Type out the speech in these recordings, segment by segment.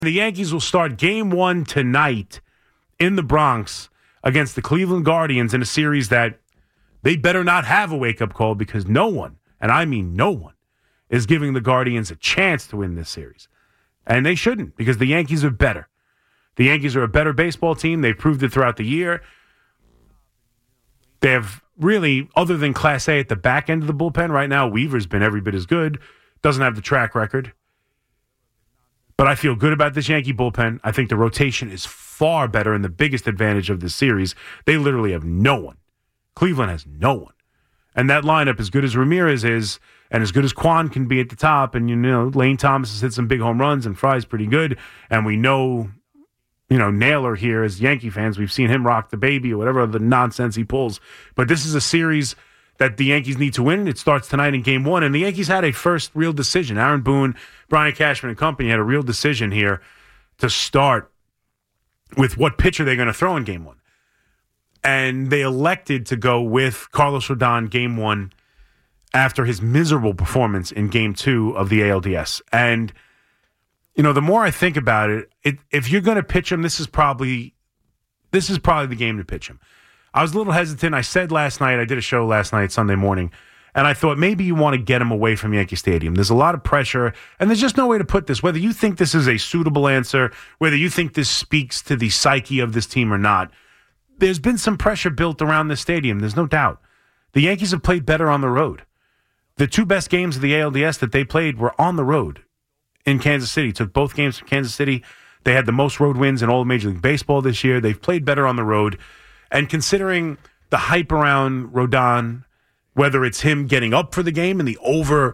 The Yankees will start Game 1 tonight in the Bronx against the Cleveland Guardians in a series that they better not have a wake-up call because no one, and I mean no one, is giving the Guardians a chance to win this series. And they shouldn't because the Yankees are better. The Yankees are a better baseball team. They've proved it throughout the year. They have really, other than Class A at the back end of the bullpen right now, Weaver's been every bit as good. Doesn't have the track record. But I feel good about this Yankee bullpen. I think the rotation is far better and the biggest advantage of this series. They literally have no one. Cleveland has no one. And that lineup, as good as Ramirez is, and as good as Kwan can be at the top, and, Lane Thomas has hit some big home runs, and Fry's pretty good, and we know, Naylor here as Yankee fans, we've seen him rock the baby or whatever other nonsense he pulls. But this is a series that the Yankees need to win. It starts tonight in Game 1, and the Yankees had a first real decision. Aaron Boone, Brian Cashman, and company had a real decision here to start with what pitcher they're going to throw in Game 1. And they elected to go with Carlos Rodon Game 1 after his miserable performance in Game 2 of the ALDS. And, the more I think about it, if you're going to pitch him, this is probably the game to pitch him. I was a little hesitant. I said last night, I did a show last night, Sunday morning, and I thought maybe you want to get him away from Yankee Stadium. There's a lot of pressure, and there's just no way to put this. Whether you think this is a suitable answer, whether you think this speaks to the psyche of this team or not, there's been some pressure built around this stadium. There's no doubt. The Yankees have played better on the road. The two best games of the ALDS that they played were on the road in Kansas City. Took both games from Kansas City. They had the most road wins in all of Major League Baseball this year. They've played better on the road. And considering the hype around Rodon, whether it's him getting up for the game and the over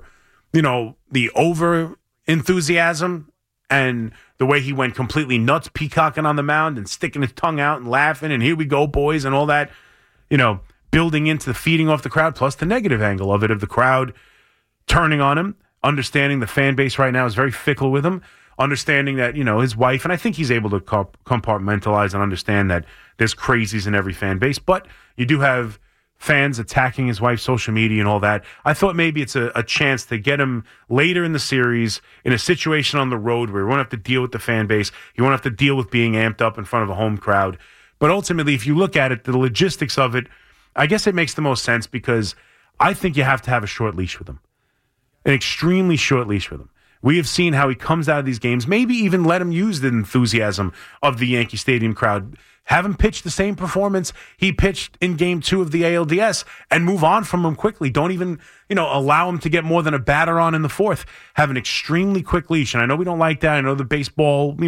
enthusiasm and the way he went completely nuts, peacocking on the mound and sticking his tongue out and laughing and here we go, boys, and all that, building into the feeding off the crowd, plus the negative angle of it, of the crowd turning on him, understanding the fan base right now is very fickle with him, understanding that, his wife, and I think he's able to compartmentalize and understand that there's crazies in every fan base, but you do have fans attacking his wife's social media and all that. I thought maybe it's a chance to get him later in the series in a situation on the road where he won't have to deal with the fan base. He won't have to deal with being amped up in front of a home crowd. But ultimately, if you look at it, the logistics of it, I guess it makes the most sense because I think you have to have a short leash with him, an extremely short leash with him. We have seen how he comes out of these games, maybe even let him use the enthusiasm of the Yankee Stadium crowd. Have him pitch the same performance he pitched in Game 2 of the ALDS and move on from him quickly. Don't even, allow him to get more than a batter on in the fourth. Have an extremely quick leash. And I know we don't like that. I know the baseball,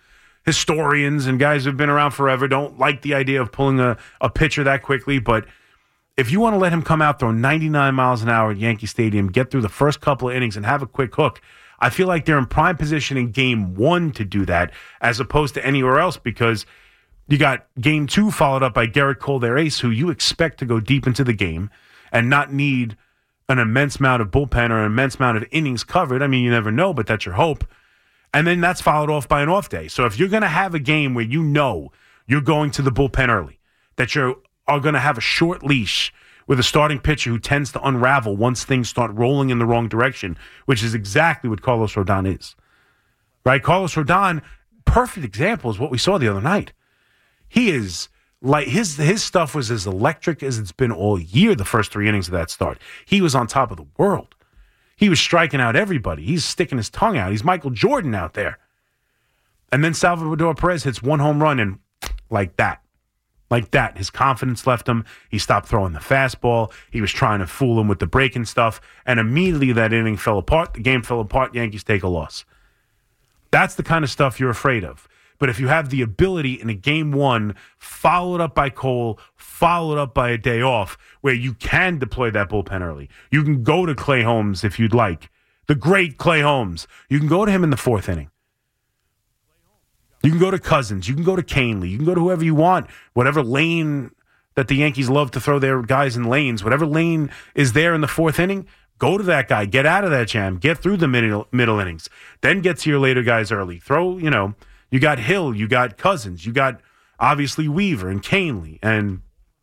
historians and guys who've been around forever don't like the idea of pulling a pitcher that quickly. But if you want to let him come out, throw 99 miles an hour at Yankee Stadium, get through the first couple of innings and have a quick hook, I feel like they're in prime position in Game 1 to do that as opposed to anywhere else because you got Game 2 followed up by Garrett Cole, their ace, who you expect to go deep into the game and not need an immense amount of bullpen or an immense amount of innings covered. I mean, you never know, but that's your hope. And then that's followed off by an off day. So if you're going to have a game where you're going to the bullpen early, that you are going to have a short leash with a starting pitcher who tends to unravel once things start rolling in the wrong direction, which is exactly what Carlos Rodon is. Right? Carlos Rodon, perfect example is what we saw the other night. He is like his stuff was as electric as it's been all year, the first 3 innings of that start. He was on top of the world. He was striking out everybody. He's sticking his tongue out. He's Michael Jordan out there. And then Salvador Perez hits 1 home run and like that, his confidence left him. He stopped throwing the fastball. He was trying to fool him with the breaking stuff. And immediately that inning fell apart. The game fell apart. Yankees take a loss. That's the kind of stuff you're afraid of. But if you have the ability in a Game 1, followed up by Cole, followed up by a day off, where you can deploy that bullpen early. You can go to Clay Holmes if you'd like. The great Clay Holmes. You can go to him in the 4th inning. You can go to Cousins. You can go to Canely. You can go to whoever you want. Whatever lane that the Yankees love to throw their guys in lanes, whatever lane is there in the 4th inning, go to that guy. Get out of that jam. Get through the middle innings. Then get to your later guys early. Throw, you got Hill, you got Cousins, you got obviously Weaver and Canely and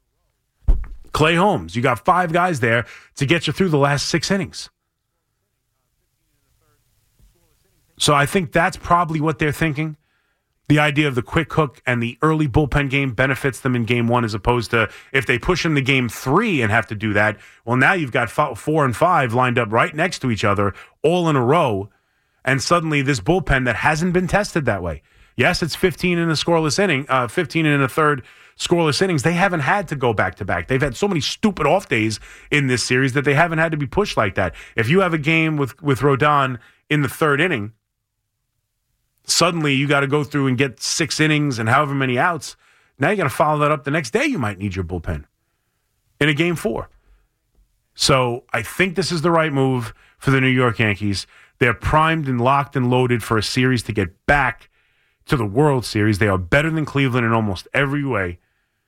Clay Holmes. You got 5 guys there to get you through the last 6 innings. So I think that's probably what they're thinking. The idea of the quick hook and the early bullpen game benefits them in game 1 as opposed to if they push them to game 3 and have to do that. Well, now you've got 4 and 5 lined up right next to each other, all in a row. And suddenly this bullpen that hasn't been tested that way. Yes, it's 15 in a scoreless inning, 15 in a third scoreless innings. They haven't had to go back-to-back. They've had so many stupid off days in this series that they haven't had to be pushed like that. If you have a game with Rodon in the third inning, suddenly you got to go through and get 6 innings and however many outs. Now you got to follow that up the next day. You might need your bullpen in a game 4. So I think this is the right move for the New York Yankees. They're primed and locked and loaded for a series to get back to the World Series. They are better than Cleveland in almost every way.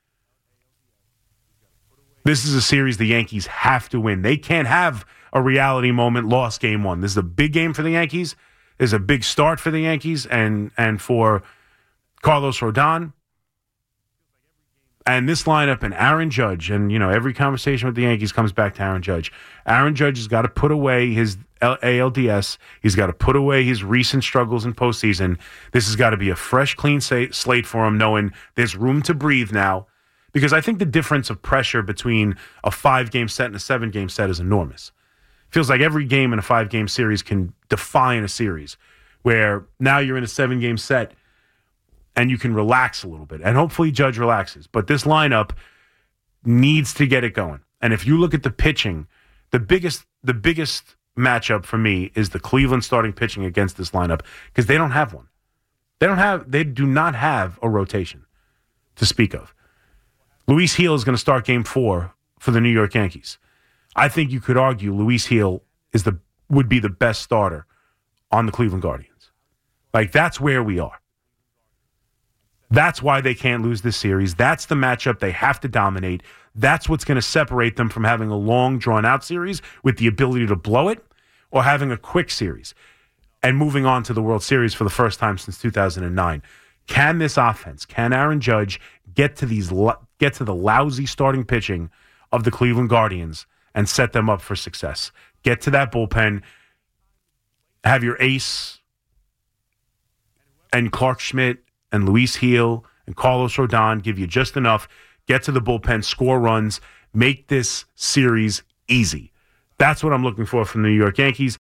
This is a series the Yankees have to win. They can't have a reality moment, lost game 1. This is a big game for the Yankees. There's a big start for the Yankees and for Carlos Rodon. And this lineup and Aaron Judge, and every conversation with the Yankees comes back to Aaron Judge. Aaron Judge has got to put away his ALDS. He's got to put away his recent struggles in postseason. This has got to be a fresh, clean slate for him, knowing there's room to breathe now. Because I think the difference of pressure between a 5-game set and a 7-game set is enormous. Feels like every game in a 5-game series can define a series, where now you're in a 7-game set and you can relax a little bit. And hopefully Judge relaxes. But this lineup needs to get it going. And if you look at the pitching, the biggest matchup for me is the Cleveland starting pitching against this lineup, because they don't have one. They do not have a rotation to speak of. Luis Gil is going to start game 4 for the New York Yankees. I think you could argue Luis Gil would be the best starter on the Cleveland Guardians. Like, that's where we are. That's why they can't lose this series. That's the matchup they have to dominate. That's what's going to separate them from having a long, drawn-out series with the ability to blow it, or having a quick series and moving on to the World Series for the first time since 2009. Can this offense, can Aaron Judge get to the lousy starting pitching of the Cleveland Guardians and set them up for success? Get to that bullpen, have your ace and Clark Schmidt and Luis Gil and Carlos Rodon give you just enough. Get to the bullpen, score runs, make this series easy. That's what I'm looking for from the New York Yankees.